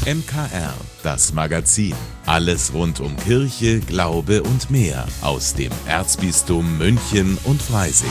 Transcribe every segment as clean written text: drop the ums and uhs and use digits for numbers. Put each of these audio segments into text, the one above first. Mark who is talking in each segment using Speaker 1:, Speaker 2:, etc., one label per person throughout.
Speaker 1: MKR, das Magazin. Alles rund um Kirche, Glaube und mehr aus dem Erzbistum München und Freising.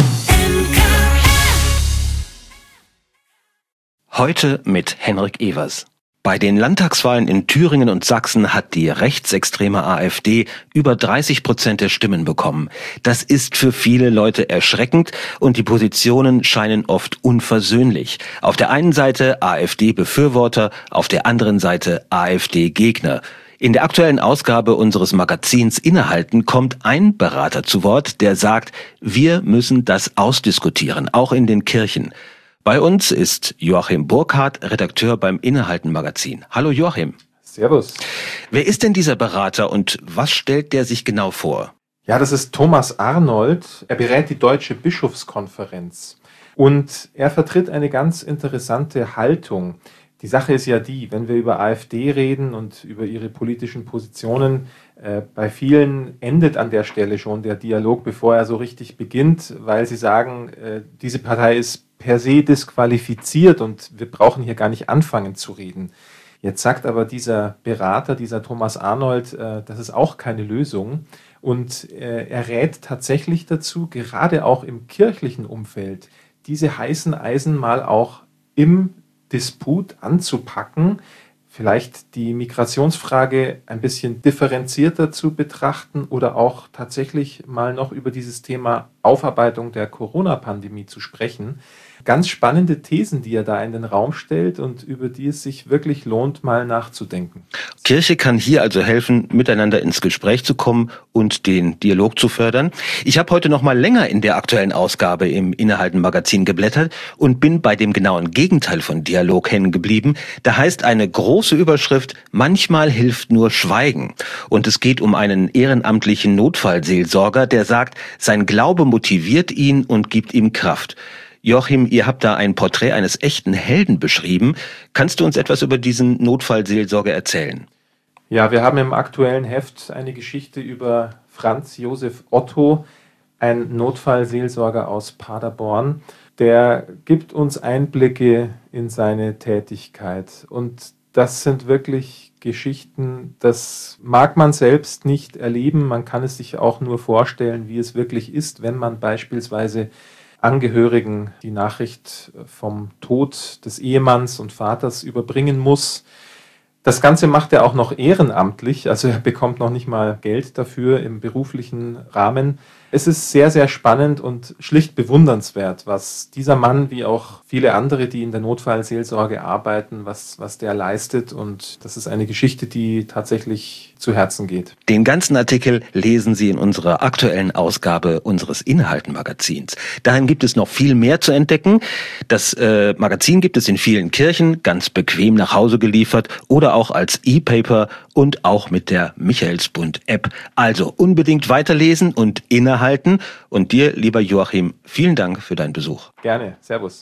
Speaker 2: Heute mit Henrik Evers. Bei den Landtagswahlen in Thüringen und Sachsen hat die rechtsextreme AfD über 30% der Stimmen bekommen. Das ist für viele Leute erschreckend und die Positionen scheinen oft unversöhnlich. Auf der einen Seite AfD-Befürworter, auf der anderen Seite AfD-Gegner. In der aktuellen Ausgabe unseres Magazins Innehalten kommt ein Berater zu Wort, der sagt, wir müssen das ausdiskutieren, auch in den Kirchen. Bei uns ist Joachim Burkhardt, Redakteur beim Innehalten-Magazin. Hallo Joachim.
Speaker 3: Servus.
Speaker 2: Wer ist denn dieser Berater und was stellt der sich genau vor?
Speaker 3: Ja, das ist Thomas Arnold. Er berät die Deutsche Bischofskonferenz. Und er vertritt eine ganz interessante Haltung. Die Sache ist ja die, wenn wir über AfD reden und über ihre politischen Positionen, bei vielen endet an der Stelle schon der Dialog, bevor er so richtig beginnt, weil sie sagen, diese Partei ist per se disqualifiziert und wir brauchen hier gar nicht anfangen zu reden. Jetzt sagt aber dieser Berater, dieser Thomas Arnold, das ist auch keine Lösung. Und er rät tatsächlich dazu, gerade auch im kirchlichen Umfeld, diese heißen Eisen mal auch im Disput anzupacken, vielleicht die Migrationsfrage ein bisschen differenzierter zu betrachten oder auch tatsächlich mal noch über dieses Thema Aufarbeitung der Corona-Pandemie zu sprechen. Ganz spannende Thesen, die er da in den Raum stellt und über die es sich wirklich lohnt, mal nachzudenken.
Speaker 2: Kirche kann hier also helfen, miteinander ins Gespräch zu kommen und den Dialog zu fördern. Ich habe heute noch mal länger in der aktuellen Ausgabe im Innehalten-Magazin geblättert und bin bei dem genauen Gegenteil von Dialog hängen geblieben. Da heißt eine große Überschrift, manchmal hilft nur Schweigen. Und es geht um einen ehrenamtlichen Notfallseelsorger, der sagt, sein Glaube motiviert ihn und gibt ihm Kraft. Joachim, ihr habt da ein Porträt eines echten Helden beschrieben. Kannst du uns etwas über diesen Notfallseelsorger erzählen?
Speaker 3: Ja, wir haben im aktuellen Heft eine Geschichte über Franz Josef Otto, ein Notfallseelsorger aus Paderborn. Der gibt uns Einblicke in seine Tätigkeit. Und das sind wirklich Geschichten, das mag man selbst nicht erleben. Man kann es sich auch nur vorstellen, wie es wirklich ist, wenn man beispielsweise Angehörigen die Nachricht vom Tod des Ehemanns und Vaters überbringen muss. Das Ganze macht er auch noch ehrenamtlich, also er bekommt noch nicht mal Geld dafür im beruflichen Rahmen. Es ist sehr, sehr spannend und schlicht bewundernswert, was dieser Mann, wie auch viele andere, die in der Notfallseelsorge arbeiten, was der leistet. Und das ist eine Geschichte, die tatsächlich zu Herzen geht.
Speaker 2: Den ganzen Artikel lesen Sie in unserer aktuellen Ausgabe unseres Innehalten-Magazins. Darin gibt es noch viel mehr zu entdecken. Das Magazin gibt es in vielen Kirchen, ganz bequem nach Hause geliefert oder auch als E-Paper und auch mit der Michaelsbund-App. Also unbedingt weiterlesen und innehalten. Und dir, lieber Joachim, vielen Dank für deinen Besuch.
Speaker 3: Gerne. Servus.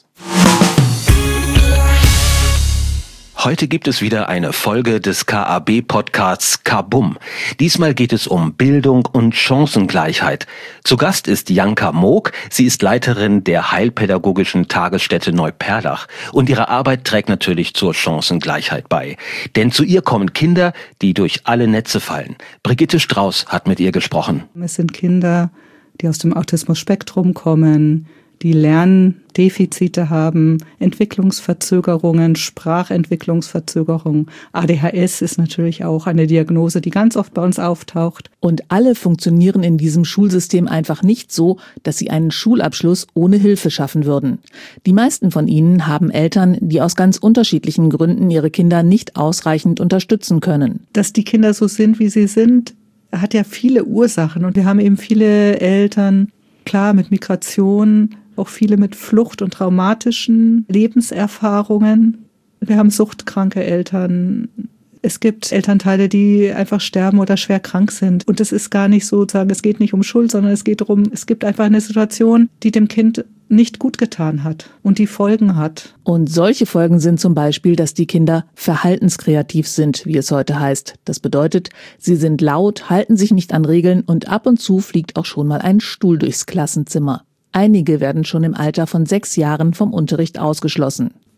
Speaker 2: Heute gibt es wieder eine Folge des KAB-Podcasts KaBumm. Diesmal geht es um Bildung und Chancengleichheit. Zu Gast ist Janka Moog. Sie ist Leiterin der Heilpädagogischen Tagesstätte Neuperlach. Und ihre Arbeit trägt natürlich zur Chancengleichheit bei. Denn zu ihr kommen Kinder, die durch alle Netze fallen. Brigitte Strauß hat mit ihr gesprochen.
Speaker 4: Es sind Kinder, die aus dem Autismus-Spektrum kommen, die Lerndefizite haben, Entwicklungsverzögerungen, Sprachentwicklungsverzögerungen. ADHS ist natürlich auch eine Diagnose, die ganz oft bei uns auftaucht.
Speaker 5: Und alle funktionieren in diesem Schulsystem einfach nicht so, dass sie einen Schulabschluss ohne Hilfe schaffen würden. Die meisten von ihnen haben Eltern, die aus ganz unterschiedlichen Gründen ihre Kinder nicht ausreichend unterstützen können.
Speaker 4: Dass die Kinder so sind, wie sie sind, hat ja viele Ursachen. Und wir haben eben viele Eltern, klar mit Migration, auch viele mit Flucht und traumatischen Lebenserfahrungen. Wir haben suchtkranke Eltern. Es gibt Elternteile, die einfach sterben oder schwer krank sind. Und es ist gar nicht sozusagen, es geht nicht um Schuld, sondern es geht darum, es gibt einfach eine Situation, die dem Kind nicht gut getan hat und die Folgen hat.
Speaker 5: Und solche Folgen sind zum Beispiel, dass die Kinder verhaltenskreativ sind, wie es heute heißt. Das bedeutet, sie sind laut, halten sich nicht an Regeln und ab und zu fliegt auch schon mal ein Stuhl durchs Klassenzimmer. Einige werden schon im Alter von 6 Jahren vom Unterricht ausgeschlossen.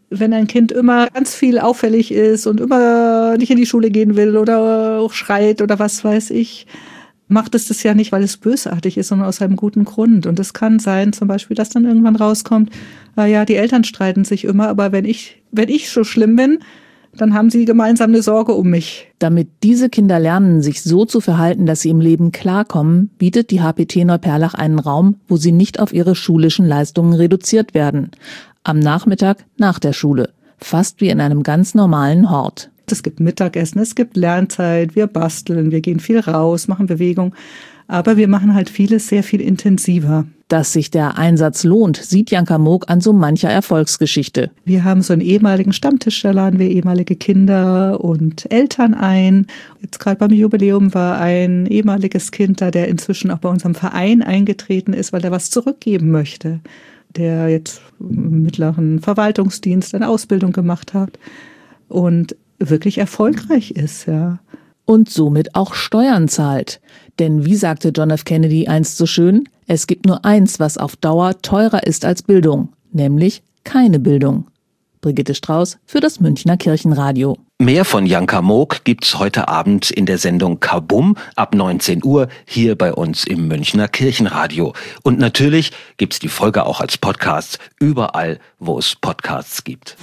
Speaker 4: Wenn ein Kind immer ganz viel auffällig ist und immer nicht in die Schule gehen will oder auch schreit oder was weiß ich, macht es das ja nicht, weil es bösartig ist, sondern aus einem guten Grund. Und es kann sein, zum Beispiel, dass dann irgendwann rauskommt, ja, die Eltern streiten sich immer, aber wenn ich so schlimm bin, dann haben sie gemeinsam eine Sorge um mich.
Speaker 5: Damit diese Kinder lernen, sich so zu verhalten, dass sie im Leben klarkommen, bietet die HPT Neuperlach einen Raum, wo sie nicht auf ihre schulischen Leistungen reduziert werden. Am Nachmittag nach der Schule, fast wie in einem ganz normalen Hort.
Speaker 4: Es gibt Mittagessen, es gibt Lernzeit, wir basteln, wir gehen viel raus, machen Bewegung. Aber wir machen halt vieles sehr viel intensiver.
Speaker 5: Dass sich der Einsatz lohnt, sieht Janka Moog an so mancher Erfolgsgeschichte.
Speaker 4: Wir haben so einen ehemaligen Stammtisch, da laden wir ehemalige Kinder und Eltern ein. Jetzt gerade beim Jubiläum war ein ehemaliges Kind da, der inzwischen auch bei unserem Verein eingetreten ist, weil er was zurückgeben möchte. Der jetzt im mittleren Verwaltungsdienst eine Ausbildung gemacht hat und wirklich erfolgreich ist, ja.
Speaker 5: Und somit auch Steuern zahlt. Denn wie sagte John F. Kennedy einst so schön, es gibt nur eins, was auf Dauer teurer ist als Bildung, nämlich keine Bildung. Brigitte Strauß für das Münchner Kirchenradio.
Speaker 2: Mehr von Janka Moog gibt's heute Abend in der Sendung Kabum ab 19 Uhr hier bei uns im Münchner Kirchenradio. Und natürlich gibt's die Folge auch als Podcast überall, wo es Podcasts gibt.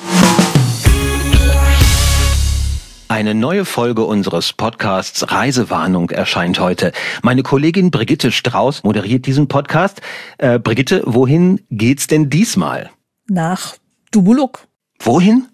Speaker 2: Eine neue Folge unseres Podcasts Reisewarnung erscheint heute. Meine Kollegin Brigitte Strauß moderiert diesen Podcast. Brigitte, wohin geht's denn diesmal?
Speaker 5: Nach Dubuluk.
Speaker 2: Wohin?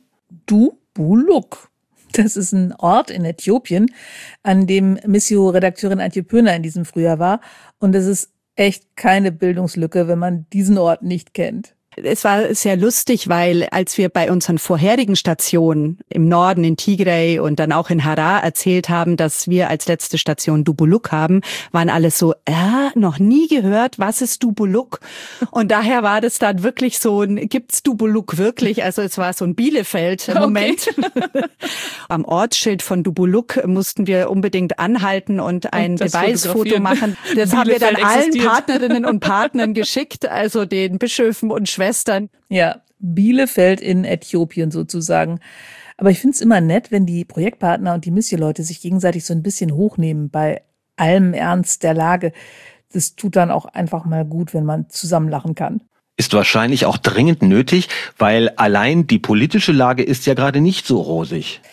Speaker 5: Dubuluk. Das ist ein Ort in Äthiopien, an dem Missio-Redakteurin Antje Pöhner in diesem Frühjahr war. Und es ist echt keine Bildungslücke, wenn man diesen Ort nicht kennt.
Speaker 6: Es war sehr lustig, weil als wir bei unseren vorherigen Stationen im Norden in Tigray und dann auch in Harar erzählt haben, dass wir als letzte Station Dubuluk haben, waren alle so, noch nie gehört, was ist Dubuluk? Und daher war das dann wirklich so gibt's Dubuluk wirklich? Also es war so ein Bielefeld-Moment. Okay. Am Ortsschild von Dubuluk mussten wir unbedingt anhalten und ein Beweisfoto machen. Das haben wir dann allen Partnerinnen und Partnern geschickt, also den Bischöfen und Schwestern.
Speaker 5: Ja, Bielefeld in Äthiopien sozusagen. Aber ich finde es immer nett, wenn die Projektpartner und die Missio-Leute sich gegenseitig so ein bisschen hochnehmen bei allem Ernst der Lage. Das tut dann auch einfach mal gut, wenn man zusammen lachen kann.
Speaker 2: Ist wahrscheinlich auch dringend nötig, weil allein die politische Lage ist ja gerade nicht so rosig.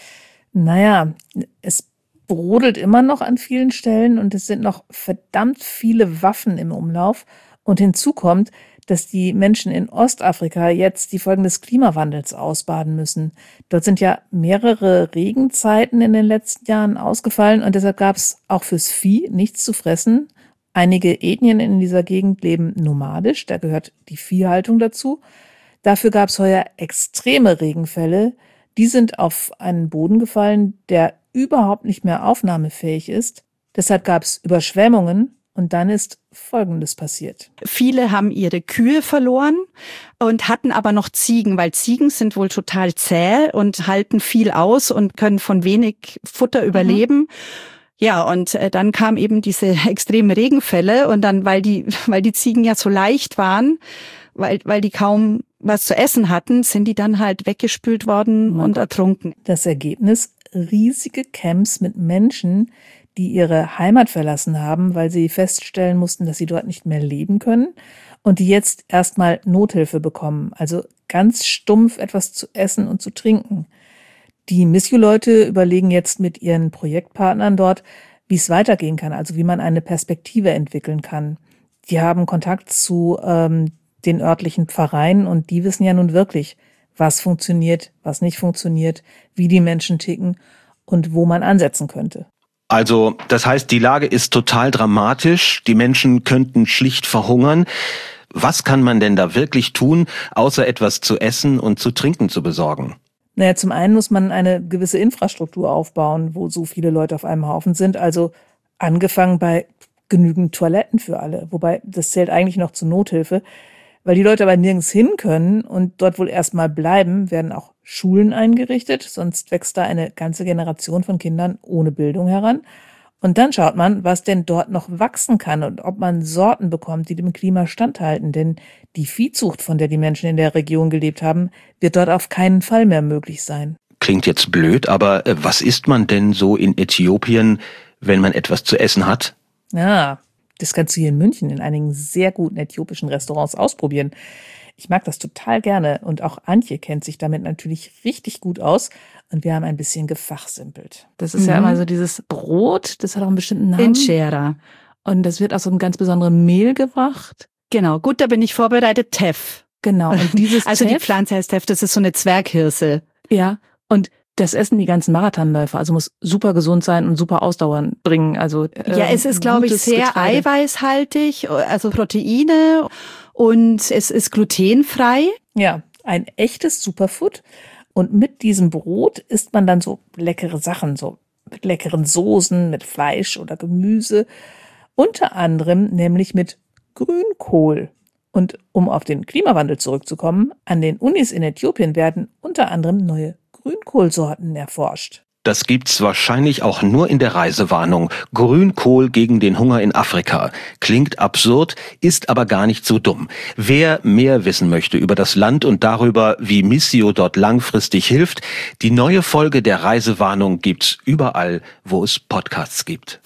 Speaker 5: Naja, es brodelt immer noch an vielen Stellen und es sind noch verdammt viele Waffen im Umlauf. Und hinzu kommt, dass die Menschen in Ostafrika jetzt die Folgen des Klimawandels ausbaden müssen. Dort sind ja mehrere Regenzeiten in den letzten Jahren ausgefallen und deshalb gab es auch fürs Vieh nichts zu fressen. Einige Ethnien in dieser Gegend leben nomadisch, da gehört die Viehhaltung dazu. Dafür gab es heuer extreme Regenfälle. Die sind auf einen Boden gefallen, der überhaupt nicht mehr aufnahmefähig ist. Deshalb gab es Überschwemmungen. Und dann ist Folgendes passiert.
Speaker 6: Viele haben ihre Kühe verloren und hatten aber noch Ziegen, weil Ziegen sind wohl total zäh und halten viel aus und können von wenig Futter überleben. Ja, und dann kamen eben diese extremen Regenfälle und dann, weil die Ziegen ja so leicht waren, weil die kaum was zu essen hatten, sind die dann halt weggespült worden und ertrunken.
Speaker 5: Das Ergebnis: riesige Camps mit Menschen, die ihre Heimat verlassen haben, weil sie feststellen mussten, dass sie dort nicht mehr leben können und die jetzt erstmal Nothilfe bekommen, also ganz stumpf etwas zu essen und zu trinken. Die Missio-Leute überlegen jetzt mit ihren Projektpartnern dort, wie es weitergehen kann, also wie man eine Perspektive entwickeln kann. Die haben Kontakt zu den örtlichen Pfarreien und die wissen ja nun wirklich, was funktioniert, was nicht funktioniert, wie die Menschen ticken und wo man ansetzen könnte.
Speaker 2: Also, das heißt, die Lage ist total dramatisch. Die Menschen könnten schlicht verhungern. Was kann man denn da wirklich tun, außer etwas zu essen und zu trinken zu besorgen?
Speaker 5: Naja, zum einen muss man eine gewisse Infrastruktur aufbauen, wo so viele Leute auf einem Haufen sind. Also angefangen bei genügend Toiletten für alle. Wobei, das zählt eigentlich noch zur Nothilfe. Weil die Leute aber nirgends hin können und dort wohl erstmal bleiben, werden auch Schulen eingerichtet. Sonst wächst da eine ganze Generation von Kindern ohne Bildung heran. Und dann schaut man, was denn dort noch wachsen kann und ob man Sorten bekommt, die dem Klima standhalten. Denn die Viehzucht, von der die Menschen in der Region gelebt haben, wird dort auf keinen Fall mehr möglich sein.
Speaker 2: Klingt jetzt blöd, aber was isst man denn so in Äthiopien, wenn man etwas zu essen hat?
Speaker 5: Ja, das kannst du hier in München in einigen sehr guten äthiopischen Restaurants ausprobieren. Ich mag das total gerne und auch Antje kennt sich damit natürlich richtig gut aus und wir haben ein bisschen gefachsimpelt. Das ist ja immer so dieses Brot, das hat auch einen bestimmten Namen.
Speaker 6: Injera.
Speaker 5: Und das wird aus so einem ganz besonderen Mehl gebracht.
Speaker 6: Genau, gut, da bin ich vorbereitet. Teff.
Speaker 5: Genau. Und dieses
Speaker 6: also
Speaker 5: Teff,
Speaker 6: die Pflanze heißt Teff, das ist so eine Zwerghirse.
Speaker 5: Ja, und das essen die ganzen Marathonläufer, also muss super gesund sein und super Ausdauern bringen. Also
Speaker 6: ja, es ist, glaube ich, sehr
Speaker 5: Getreide.
Speaker 6: Eiweißhaltig, also Proteine und es ist glutenfrei.
Speaker 5: Ja, ein echtes Superfood. Und mit diesem Brot isst man dann so leckere Sachen, so mit leckeren Soßen, mit Fleisch oder Gemüse. Unter anderem nämlich mit Grünkohl. Und um auf den Klimawandel zurückzukommen, an den Unis in Äthiopien werden unter anderem neue Grünkohlsorten erforscht.
Speaker 2: Das gibt's wahrscheinlich auch nur in der Reisewarnung. Grünkohl gegen den Hunger in Afrika. Klingt absurd, ist aber gar nicht so dumm. Wer mehr wissen möchte über das Land und darüber, wie Missio dort langfristig hilft, die neue Folge der Reisewarnung gibt's überall, wo es Podcasts gibt.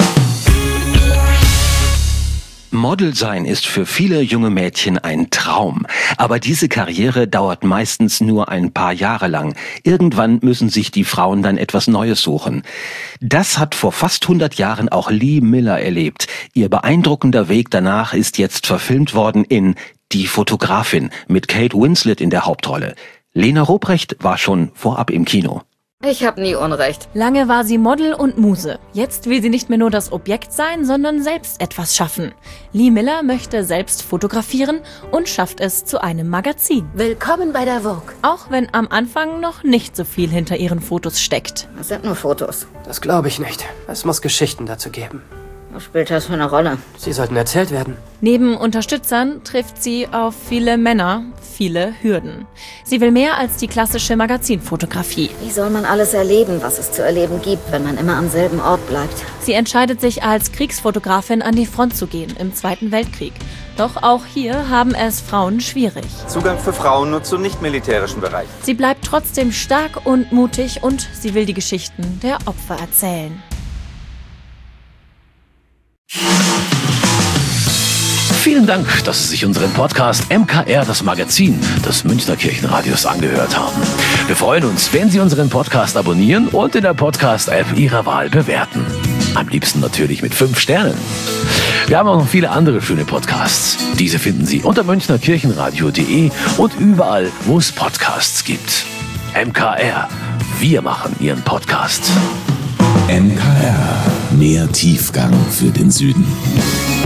Speaker 2: Model sein ist für viele junge Mädchen ein Traum. Aber diese Karriere dauert meistens nur ein paar Jahre lang. Irgendwann müssen sich die Frauen dann etwas Neues suchen. Das hat vor fast 100 Jahren auch Lee Miller erlebt. Ihr beeindruckender Weg danach ist jetzt verfilmt worden in Die Fotografin mit Kate Winslet in der Hauptrolle. Lena Ruprecht war schon vorab im Kino.
Speaker 7: Ich habe nie Unrecht.
Speaker 8: Lange war sie Model und Muse. Jetzt will sie nicht mehr nur das Objekt sein, sondern selbst etwas schaffen. Lee Miller möchte selbst fotografieren und schafft es zu einem Magazin.
Speaker 7: Willkommen bei der Vogue.
Speaker 8: Auch wenn am Anfang noch nicht so viel hinter ihren Fotos steckt.
Speaker 7: Das sind nur Fotos.
Speaker 9: Das glaube ich nicht. Es muss Geschichten dazu geben.
Speaker 7: Was spielt das für eine Rolle?
Speaker 9: Sie sollten erzählt werden.
Speaker 8: Neben Unterstützern trifft sie auf viele Männer, viele Hürden. Sie will mehr als die klassische Magazinfotografie.
Speaker 7: Wie soll man alles erleben, was es zu erleben gibt, wenn man immer am selben Ort bleibt?
Speaker 8: Sie entscheidet sich als Kriegsfotografin an die Front zu gehen im Zweiten Weltkrieg. Doch auch hier haben es Frauen schwierig.
Speaker 10: Zugang für Frauen nur zu nicht-militärischen Bereichen.
Speaker 8: Sie bleibt trotzdem stark und mutig und sie will die Geschichten der Opfer erzählen.
Speaker 11: Vielen Dank, dass Sie sich unseren Podcast MKR, das Magazin des Münchner Kirchenradios, angehört haben. Wir freuen uns, wenn Sie unseren Podcast abonnieren und in der Podcast-App Ihrer Wahl bewerten. Am liebsten natürlich mit 5 Sternen. Wir haben auch noch viele andere schöne Podcasts. Diese finden Sie unter münchnerkirchenradio.de und überall, wo es Podcasts gibt. MKR, wir machen Ihren Podcast.
Speaker 1: MKR, mehr Tiefgang für den Süden.